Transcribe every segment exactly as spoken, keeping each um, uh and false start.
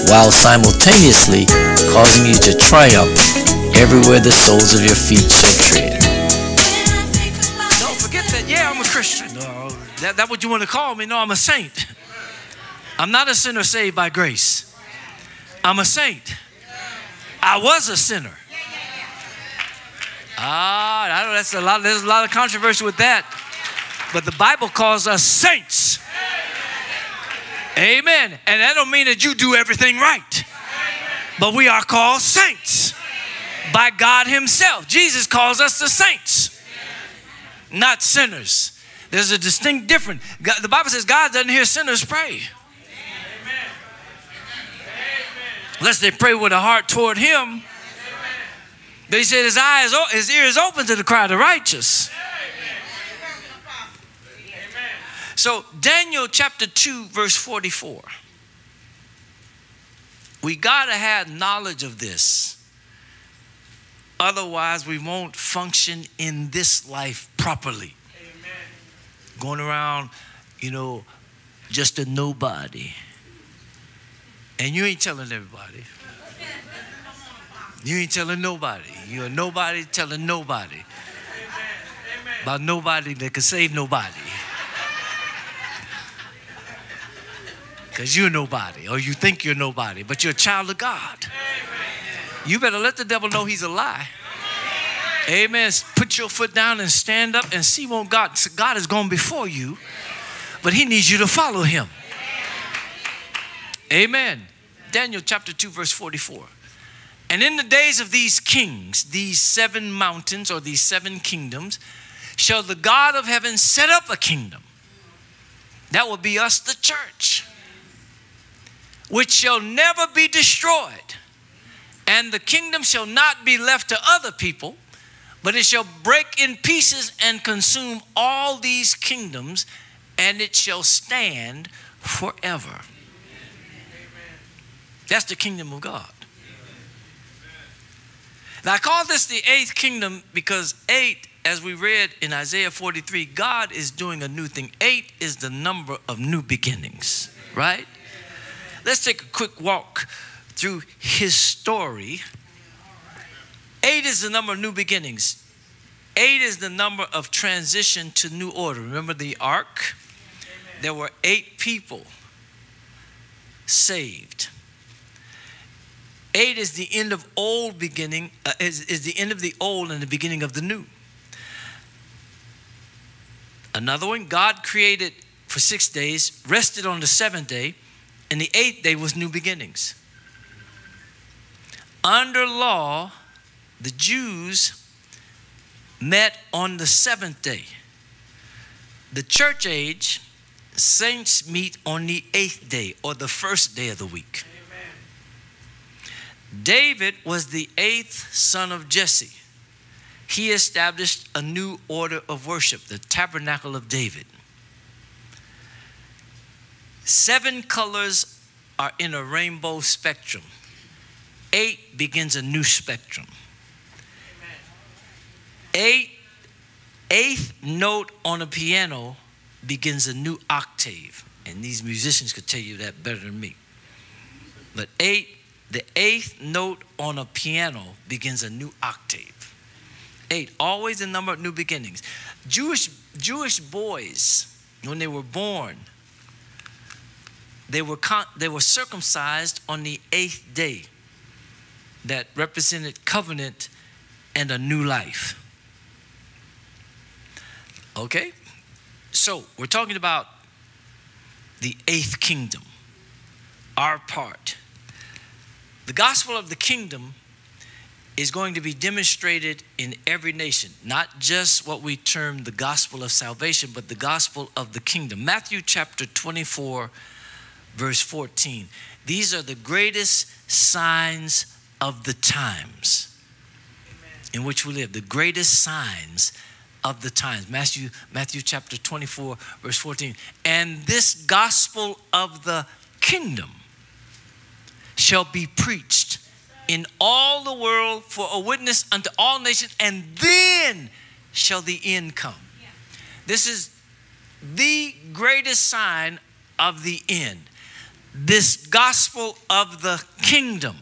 while simultaneously causing you to triumph everywhere the soles of your feet shall tread. Don't forget that, yeah, I'm a Christian. No, that, that's what you want to call me. No, I'm a saint. I'm not a sinner saved by grace. I'm a saint. I was a sinner. Ah, I know that's a lot. There's a lot of controversy with that. But the Bible calls us saints. Amen. And that don't mean that you do everything right. But we are called saints by God himself. Jesus calls us the saints, not sinners. There's a distinct difference. God, the Bible says God doesn't hear sinners pray. Unless they pray with a heart toward him. But he said his eyes, his ears open to the cry of the righteous. So Daniel chapter two, verse forty-four. We got to have knowledge of this. Otherwise, we won't function in this life properly. Amen. Going around, you know, just a nobody. And you ain't telling everybody. You ain't telling nobody. You're a nobody telling nobody. Amen. About nobody that can save nobody. Because you're nobody, or you think you're nobody, but you're a child of God. Amen. You better let the devil know he's a lie. Amen. Put your foot down and stand up and see what God, God is going before you, but he needs you to follow him. Amen. Daniel chapter two, verse forty-four. And in the days of these kings, these seven mountains or these seven kingdoms, shall the God of heaven set up a kingdom. That will be us, the church, which shall never be destroyed. And the kingdom shall not be left to other people, but it shall break in pieces and consume all these kingdoms, and it shall stand forever. That's the kingdom of God. Now I call this the eighth kingdom because eight, as we read in Isaiah forty-three, God is doing a new thing. Eight is the number of new beginnings, right? Let's take a quick walk through his story. Eight is the number of new beginnings. Eight is the number of transition to new order. Remember the ark? There were eight people saved. Eight is the end of old beginning, uh, is, is the end of the old and the beginning of the new. Another one, God created for six days, rested on the seventh day, and the eighth day was new beginnings. Under law, the Jews met on the seventh day. The church age, saints meet on the eighth day or the first day of the week. David was the eighth son of Jesse. He established a new order of worship, the Tabernacle of David. Seven colors are in a rainbow spectrum. Eight begins a new spectrum. Eight, eighth note on a piano begins a new octave. And these musicians could tell you that better than me. But eight The eighth note on a piano begins a new octave. Eight, always a number of new beginnings. Jewish, Jewish boys, when they were born, they were, con- they were circumcised on the eighth day. That represented covenant and a new life. Okay? So, we're talking about the eighth kingdom, our part. The gospel of the kingdom is going to be demonstrated in every nation, not just what we term the gospel of salvation, but the gospel of the kingdom. Matthew chapter twenty-four, verse fourteen. These are the greatest signs of the times in which we live, the greatest signs of the times. Matthew, Matthew chapter twenty-four, verse fourteen. And this gospel of the kingdom shall be preached in all the world for a witness unto all nations, and then shall the end come. Yeah. This is the greatest sign of the end. this gospel of the kingdom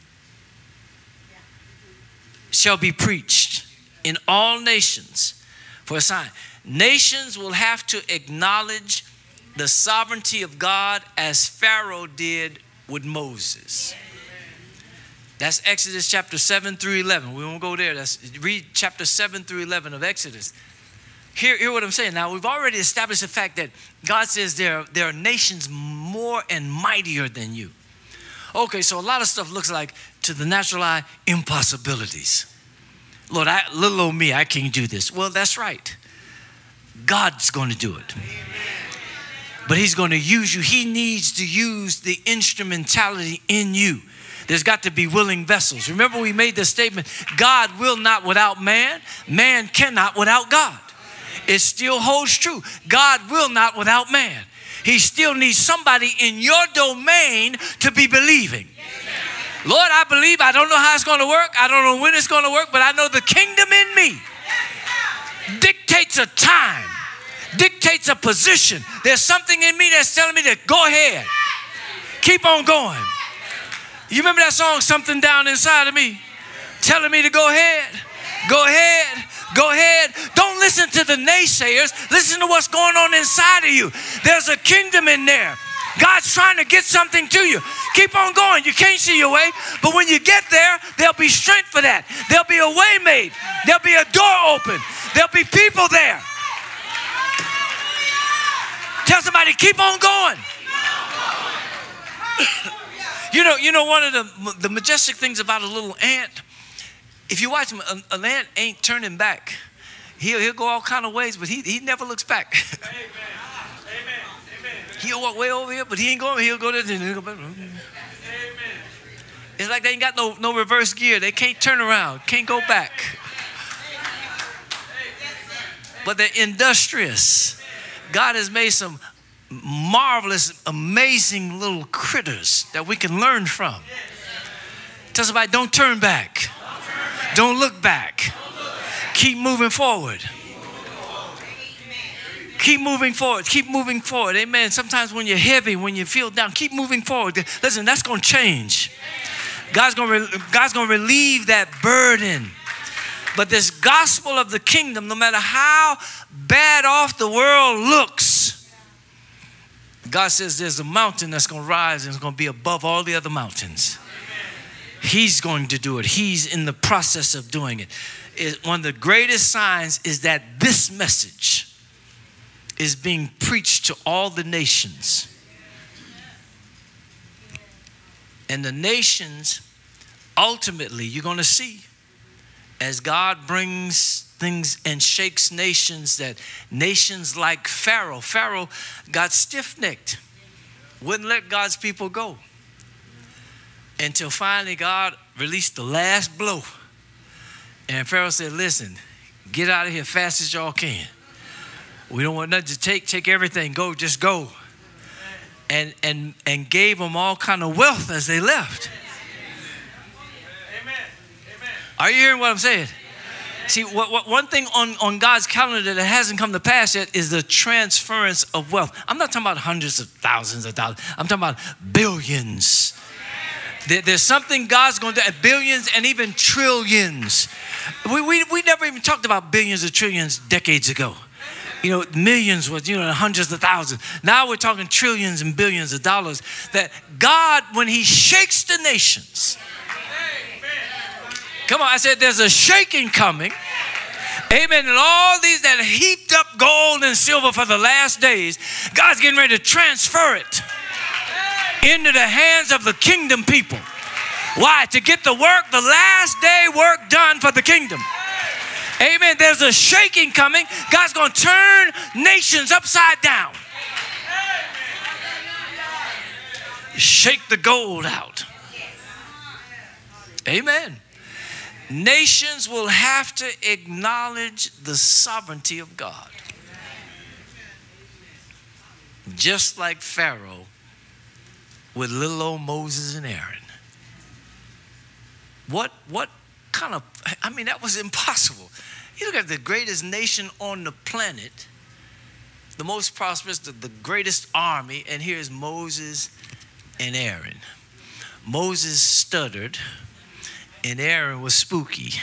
shall be preached in all nations for a sign. Nations will have to acknowledge the sovereignty of God as Pharaoh did with Moses. That's Exodus chapter seven through eleven. We won't go there. That's, read chapter seven through eleven of Exodus. Hear, hear what I'm saying. Now, we've already established the fact that God says there, there are nations more and mightier than you. Okay, so a lot of stuff looks like, to the natural eye, impossibilities. Lord, I, little old me, I can't do this. Well, that's right. God's going to do it. But he's going to use you. He needs to use the instrumentality in you. There's got to be willing vessels. Remember, we made the statement, God will not without man. Man cannot without God. It still holds true. God will not without man. He still needs somebody in your domain to be believing. Lord, I believe. I don't know how it's going to work. I don't know when it's going to work, but I know the kingdom in me dictates a time, dictates a position. There's something in me that's telling me to go ahead. Keep on going. You remember that song, Something Down Inside of Me? Telling me to go ahead. Go ahead. Go ahead. Don't listen to the naysayers. Listen to what's going on inside of you. There's a kingdom in there. God's trying to get something to you. Keep on going. You can't see your way. But when you get there, there'll be strength for that. There'll be a way made. There'll be a door open. There'll be people there. Tell somebody, keep on going. You know, you know, one of the, the majestic things about a little ant, if you watch him, an ant ain't turning back. He'll, he'll go all kind of ways, but he, he never looks back. Amen. Amen. He'll walk way over here, but he ain't going. He'll go there. He'll go back. Amen. It's like they ain't got no, no reverse gear. They can't turn around, can't go back. But they're industrious. God has made some marvelous, amazing little critters that we can learn from. Tell somebody, don't turn back. Don't look back. Keep moving forward. Keep moving forward. Keep moving forward. Amen. Sometimes when you're heavy, when you feel down, keep moving forward. Listen, that's going to change. God's going to God's going to relieve that burden. But this gospel of the kingdom, no matter how bad off the world looks, God says there's a mountain that's going to rise and it's going to be above all the other mountains. He's going to do it. He's in the process of doing it. It. One of the greatest signs is that this message is being preached to all the nations. And the nations, ultimately, you're going to see, as God brings things and shakes nations, that nations like Pharaoh, Pharaoh got stiff-necked, wouldn't let God's people go. Until finally God released the last blow. And Pharaoh said, listen, get out of here fast as y'all can. We don't want nothing to take, take everything, go, just go. And, and, and gave them all kind of wealth as they left. Amen. Are you hearing what I'm saying? See, what, what, one thing on, on God's calendar that hasn't come to pass yet is the transference of wealth. I'm not talking about hundreds of thousands of dollars. I'm talking about billions. There, there's something God's going to do, billions and even trillions. We, we, we never even talked about billions or trillions decades ago. You know, millions was, you know, hundreds of thousands. Now we're talking trillions and billions of dollars. That God, when he shakes the nations, come on, I said there's a shaking coming. Amen. And all these that heaped up gold and silver for the last days, God's getting ready to transfer it into the hands of the kingdom people. Why? To get the work, the last day work done for the kingdom. Amen. There's a shaking coming. God's going to turn nations upside down. Shake the gold out. Amen. Nations will have to acknowledge the sovereignty of God. Just like Pharaoh with little old Moses and Aaron. What, what kind of, I mean, that was impossible. You look at the greatest nation on the planet, the most prosperous, the, the greatest army, and here's Moses and Aaron. Moses stuttered, and Aaron was spooky.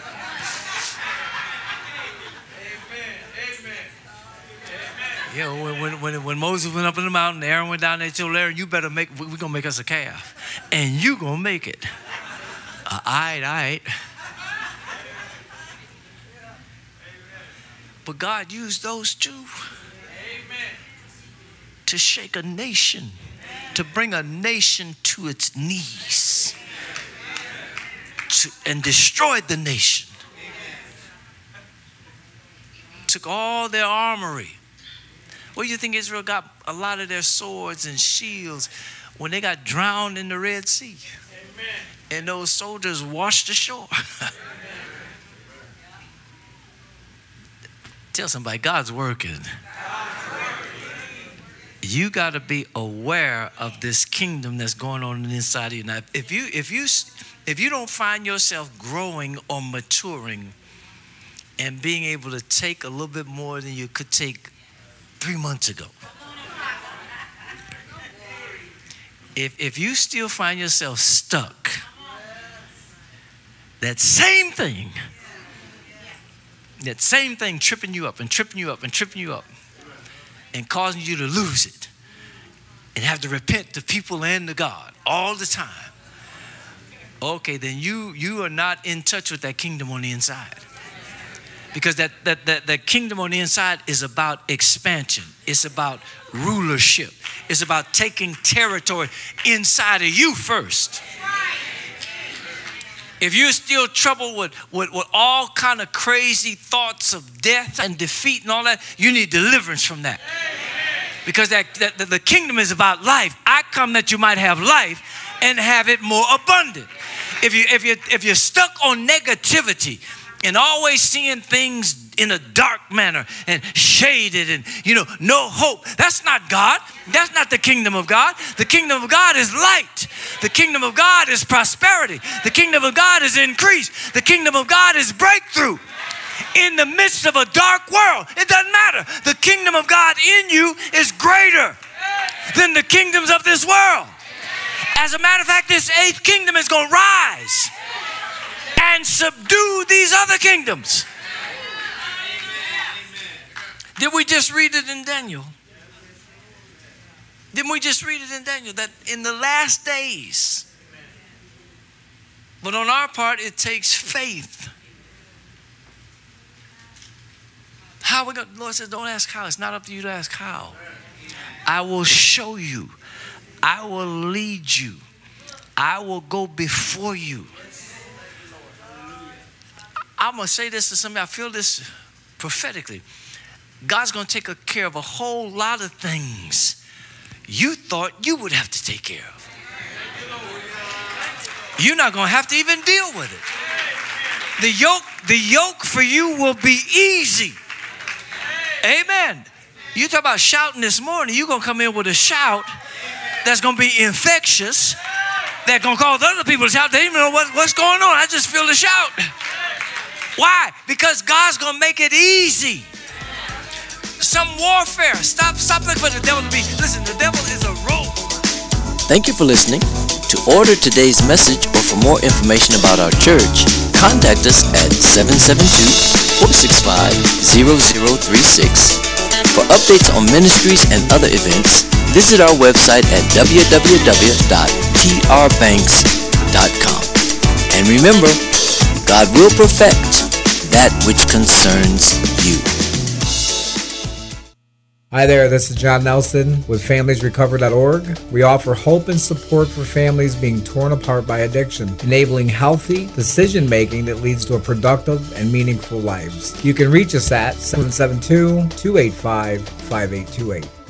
You know, when, when, when Moses went up in the mountain, Aaron went down there and told Aaron, you better make, we're going to make us a calf. And you going to make it. Uh, all right, all right. But God used those two to shake a nation, to bring a nation to its knees, to, and destroyed the nation. Took all their armory. What do you think Israel got a lot of their swords and shields when they got drowned in the Red Sea? Amen. And those soldiers washed ashore. Tell somebody, God's working. You got to be aware of this kingdom that's going on on the inside of you. Now, if you if you if you don't find yourself growing or maturing and being able to take a little bit more than you could take three months ago, if if you still find yourself stuck, that same thing, that same thing tripping you up and tripping you up and tripping you up and causing you to lose it and have to repent to people and to God all the time, okay, then you you are not in touch with that kingdom on the inside. Because that, that, that, that kingdom on the inside is about expansion. It's about rulership. It's about taking territory inside of you first. If you're still troubled with, with, with all kind of crazy thoughts of death and defeat and all that, you need deliverance from that. Because that, that, that the kingdom is about life. I come that you might have life and have it more abundant. If you if you if you're stuck on negativity and always seeing things in a dark manner and shaded and, you know, no hope, that's not God. That's not the kingdom of God. The kingdom of God is light. The kingdom of God is prosperity. The kingdom of God is increase. The kingdom of God is breakthrough. In the midst of a dark world, it doesn't matter. The kingdom of God in you is greater than the kingdoms of this world. As a matter of fact, this eighth kingdom is going to rise and subdue these other kingdoms. Did we just read it in Daniel? Didn't we just read it in Daniel that in the last days? But on our part, it takes faith. How we going? Lord says, don't ask how. It's not up to you to ask how. I will show you. I will lead you. I will go before you. I'm going to say this to somebody. I feel this prophetically. God's going to take care of a whole lot of things you thought you would have to take care of. You're not going to have to even deal with it. The yoke, the yoke for you will be easy. Amen. You talk about shouting this morning. You're going to come in with a shout that's going to be infectious. That's going to cause other people to shout. They don't even know what, what's going on. I just feel the shout. Why? Because God's going to make it easy. Some warfare. Stop, stop looking for the devil to be. Listen, the devil is a rogue. Thank you for listening. To order today's message or for more information about our church, contact us at seven seven two, four six five, zero zero three six. For updates on ministries and other events, visit our website at w w w dot t r banks dot com. And remember, God will perfect that which concerns you. Hi there, this is John Nelson with families recover dot org. We offer hope and support for families being torn apart by addiction, enabling healthy decision-making that leads to a productive and meaningful lives. You can reach us at seven seven two, two eight five, five eight two eight.